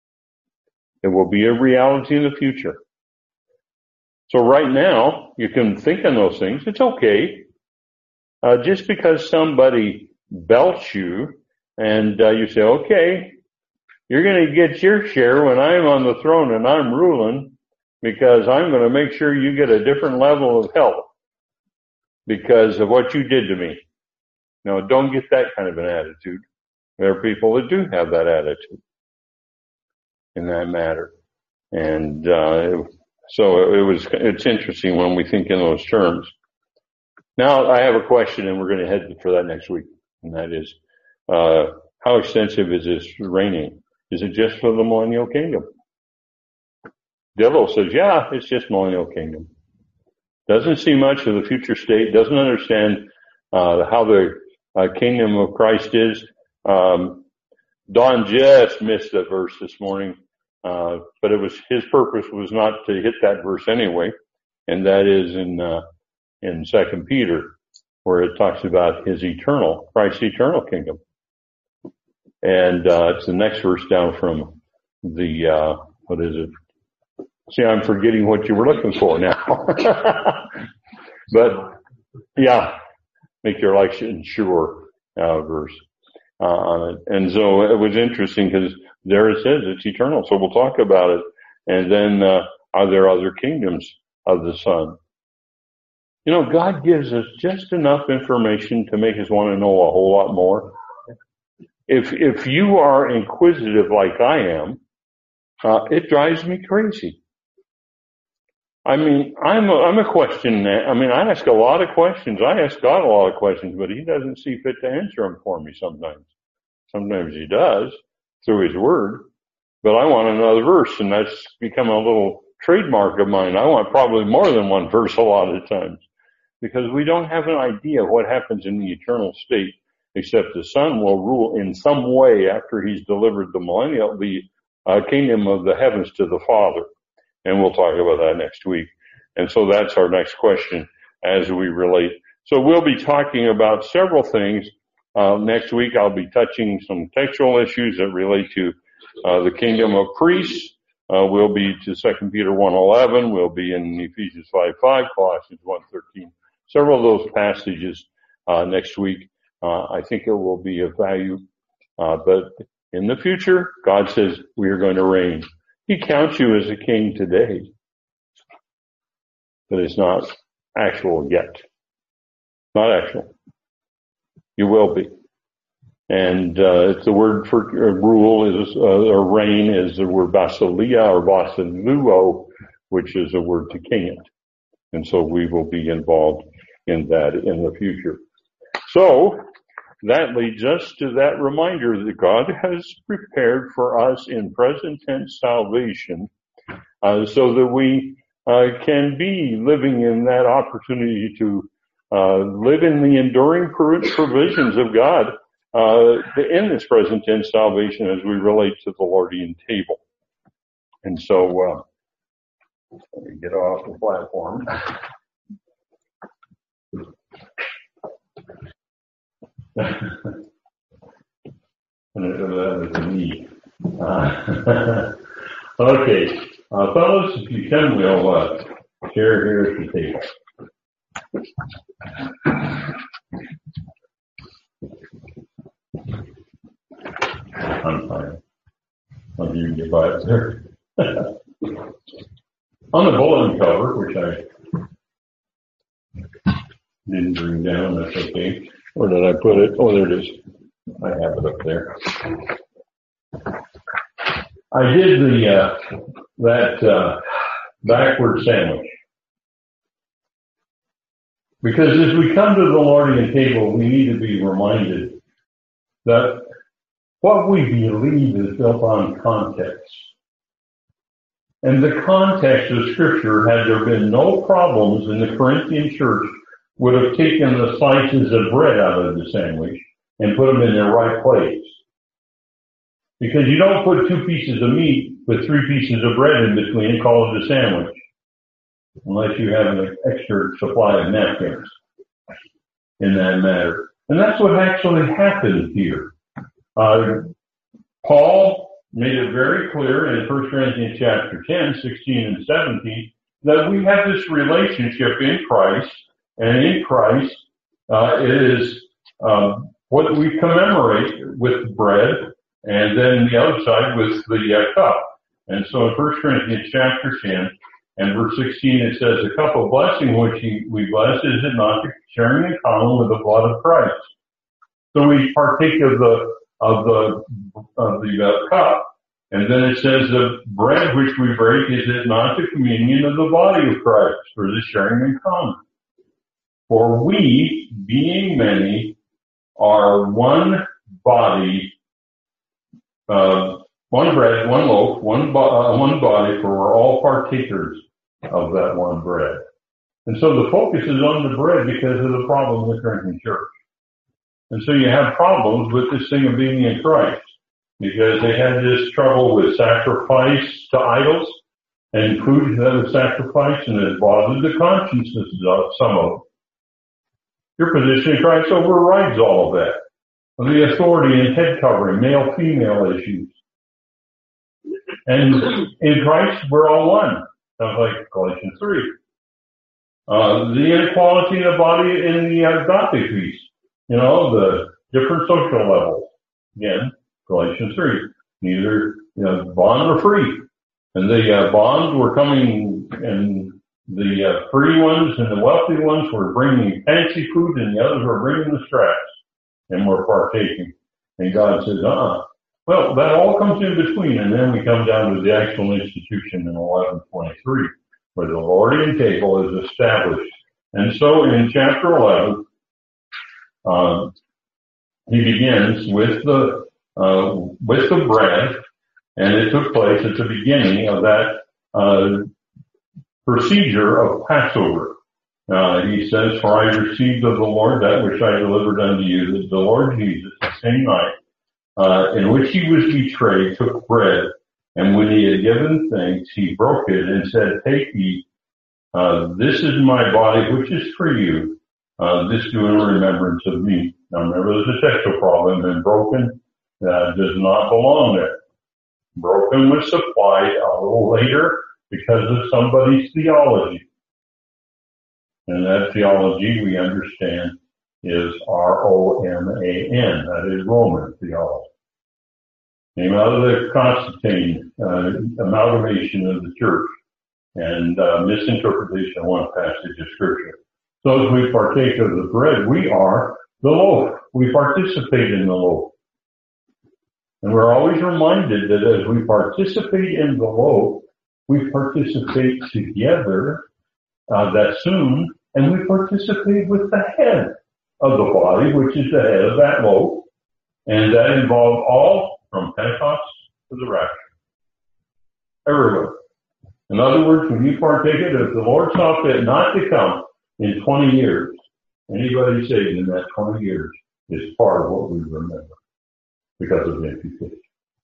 It will be a reality in the future. So right now, you can think on those things. It's okay. Uh, just because somebody belts you and uh, you say, okay, you're going to get your share when I'm on the throne and I'm ruling because I'm going to make sure you get a different level of help because of what you did to me. No, don't get that kind of an attitude. There are people that do have that attitude in that matter. And uh, so it was, it's interesting when we think in those terms. Now I have a question and we're going to head for that next week. And that is, uh, how extensive is this reigning? Is it just for the millennial kingdom? Dillow says, yeah, it's just millennial kingdom. Doesn't see much of the future state, doesn't understand, uh, how the uh, kingdom of Christ is. Um, Don just missed that verse this morning, uh, but it was, his purpose was not to hit that verse anyway. And that is in, uh, in Second Peter, where it talks about his eternal, Christ's eternal kingdom. And, uh, it's the next verse down from the, uh, what is it? See, I'm forgetting what you were looking for now. But, yeah, make your election sure. uh, verse uh, on it. And so it was interesting because there it says it's eternal. So we'll talk about it. And then, uh, are there other kingdoms of the Son? You know, God gives us just enough information to make us want to know a whole lot more. If, if you are inquisitive like I am, uh, it drives me crazy. I mean, I'm a, I'm a question. I mean, I ask a lot of questions. I ask God a lot of questions, but He doesn't see fit to answer them for me sometimes. Sometimes He does through His Word, but I want another verse, and that's become a little trademark of mine. I want probably more than one verse a lot of times, because we don't have an idea of what happens in the eternal state, except the Son will rule in some way after He's delivered the millennial, the uh, kingdom of the heavens to the Father. And we'll talk about that next week. And so that's our next question as we relate. So we'll be talking about several things. Uh, next week I'll be touching some textual issues that relate to uh, the kingdom of priests. Uh, we'll be to Second Peter one eleven. We'll be in Ephesians five five, Colossians one thirteen. Several of those passages uh, next week. Uh, I think it will be of value. Uh, but in the future, God says we are going to reign. He counts you as a king today, but it's not actual yet. Not actual. You will be. And uh, it's the word for uh, rule is, uh, or reign is the word basileia or basiluo, which is a word to king it. And so we will be involved in that in the future. So that leads us to that reminder that God has prepared for us in present tense salvation, uh, so that we uh, can be living in that opportunity to uh, live in the enduring provisions of God uh, in this present tense salvation as we relate to the Lordian table. And so, uh, let me get off the platform. That was a me. Uh, okay, uh, fellas, if you can, we'll uh, share here at the table. I'm fine. I'll give you a bite there. On the bulletin cover, which I didn't bring down, that's okay. Where did I put it? Oh, there it is. I have it up there. I did the, uh, that, uh, backward sandwich. Because as we come to the Lordian table, we need to be reminded that what we believe is built on context. And the context of Scripture, had there been no problems in the Corinthian church, would have taken the slices of bread out of the sandwich and put them in their right place. Because you don't put two pieces of meat with three pieces of bread in between and call it a sandwich, unless you have an extra supply of napkins in that matter. And that's what actually happened here. Uh, Paul made it very clear in First Corinthians chapter ten, sixteen and seventeen, that we have this relationship in Christ, and in Christ, uh, it is, um, what we commemorate with bread, and then the other side with the uh, cup. And so in First Corinthians chapter ten and verse sixteen, it says, the cup of blessing which we bless, is it not sharing in common with the blood of Christ? So we partake of the, of the, of the uh, cup, and then it says the bread which we break, is it not the communion of the body of Christ, or the sharing in common? For we, being many, are one body, uh, one bread, one loaf, one, bo- uh, one body, for we're all partakers of that one bread. And so the focus is on the bread because of the problem with the Corinthian church. And so you have problems with this thing of being in Christ, because they had this trouble with sacrifice to idols and food that was sacrificed, and it bothered the consciences of some of them. Your position in Christ overrides all of that. The authority and head covering, male-female issues. And in Christ, we're all one. Sounds like Galatians three. Uh, the inequality in the body in the agape feast. You know, the different social levels. Again, Galatians three. Neither, you know, bond or free. And the uh, bonds were coming, and the uh, free ones and the wealthy ones were bringing fancy food, and the others were bringing the scraps, and were partaking. And God says, uh-uh. Well, that all comes in between, and then we come down to the actual institution in eleven twenty-three, where the Lordian table is established. And so in chapter eleven, uh, he begins with the uh, with the bread, and it took place at the beginning of that uh, procedure of Passover. Uh, he says, "For I received of the Lord that which I delivered unto you, that the Lord Jesus, the same night uh, in which he was betrayed, took bread, and when he had given thanks, he broke it and said, Take, eat. Uh, this is my body, which is for you. Uh, this do in remembrance of me." Now remember, there's a textual problem, and broken uh, does not belong there. Broken was supplied a little later because of somebody's theology. And that theology, we understand, is R O M A N. That is Roman theology. Came out of the Constantine uh, amalgamation of the church and uh, misinterpretation of one passage of Scripture. So as we partake of the bread, we are the loaf. We participate in the loaf. And we're always reminded that as we participate in the loaf, we participate together, uh, that soon, and we participate with the head of the body, which is the head of that loaf. And that involved all from Pentecost to the rapture. Everywhere. In other words, when you partake it, if the Lord saw fit not to come in twenty years, anybody saved in that twenty years is part of what we remember because of the imputation.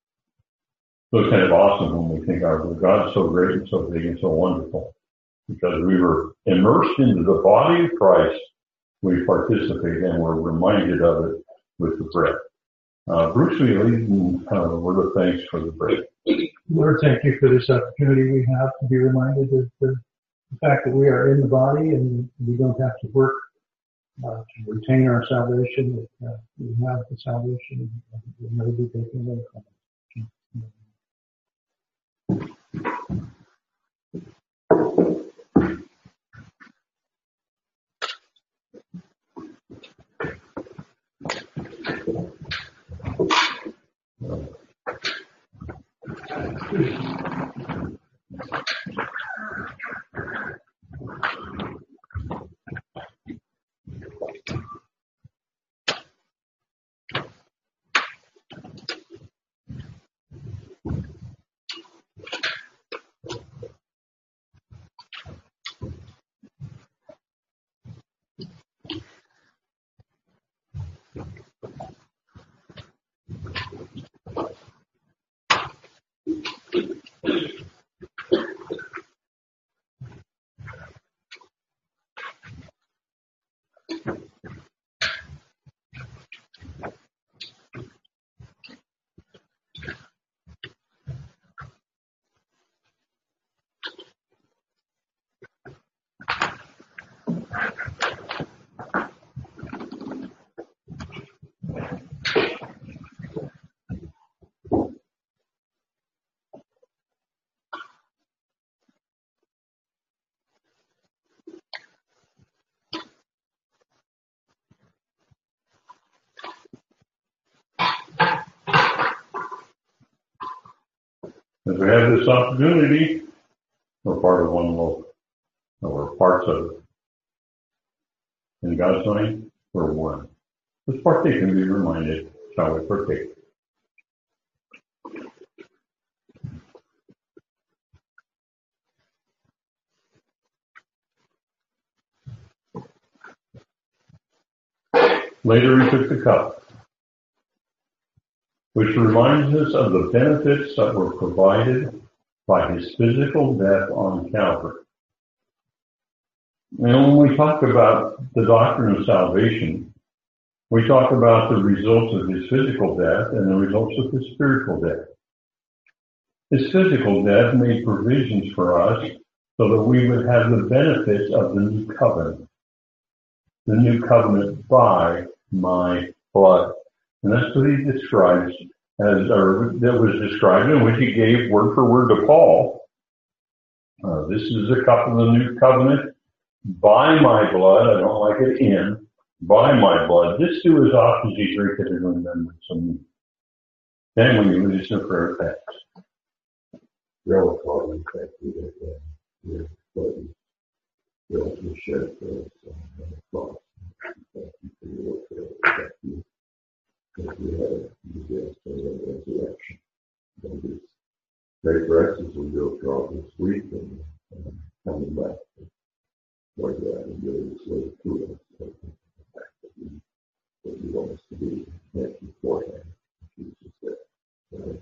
So it's kind of awesome when we think our God's so great and so big and so wonderful. Because we were immersed into the body of Christ, we participate and we're reminded of it with the bread. Uh, Bruce, will you lead in uh, a word of thanks for the bread? Lord, thank you for this opportunity we have to be reminded of the, the fact that we are in the body and we don't have to work uh, to retain our salvation. That, uh, we have the salvation and we'll never be taken away from it. As we have this opportunity, we're part of one loaf. We're parts of it. In God's name, we're one. Let's partake and be reminded, shall we partake? Later he took the cup, which reminds us of the benefits that were provided by his physical death on Calvary. And when we talk about the doctrine of salvation, we talk about the results of his physical death and the results of his spiritual death. His physical death made provisions for us so that we would have the benefits of the new covenant. The new covenant by my blood. And that's what he describes as, or that was described in which he gave word for word to Paul. Uh, this is a cup of the new covenant by my blood. I don't like it in. By my blood. This do as often as you drink it in remembrance of me. Then when you listen to prayer text. Real calling, thank you that uh, your blood is built and shed for us on the cross. Thank you for your work there. Thank you that we have you guys for the resurrection. And it's great for us as we go through all this week and uh, coming back. Lord God, and really this way through us. Thank you for the fact that we, that you want us to be. Thank you for that. In Jesus' name.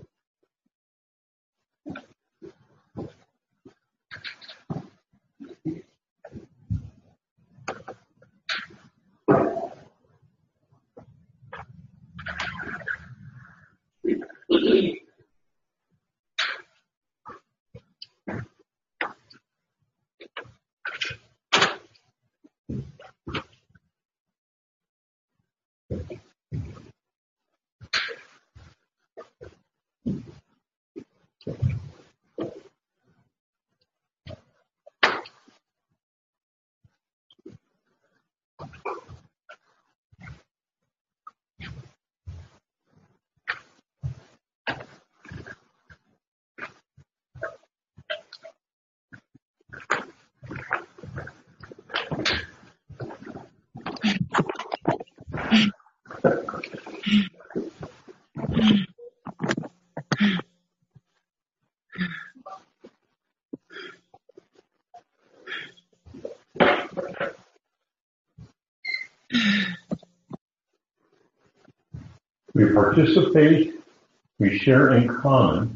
We participate, we share in common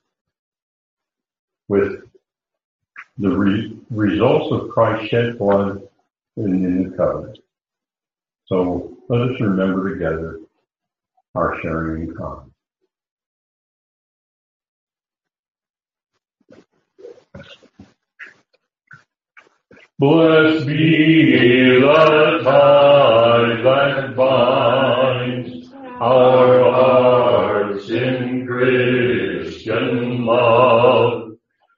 with the re- results of Christ's shed blood in the new covenant. So let us remember together our sharing in common. Blessed be the tie that binds our hearts in Christian love,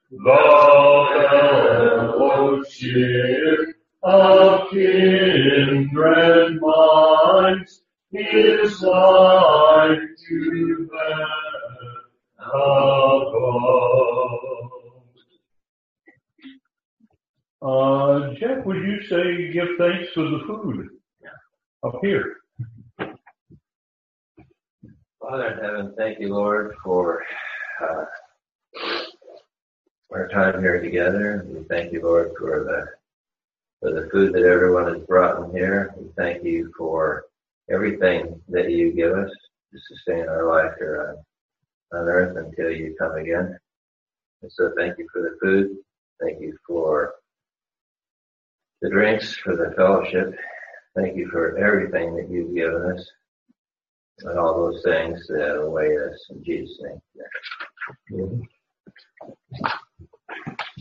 the fellowship of kindred minds is like to that above. Uh, Jeff, would you say give thanks for the food up here? Father in heaven, thank you, Lord, for uh, our time here together. We thank you, Lord, for the for the food that everyone has brought in here. We thank you for everything that you give us to sustain our life here on, on earth until you come again. And so thank you for the food. Thank you for the drinks, for the fellowship. Thank you for everything that you've given us and all those things that await us. In Jesus' name.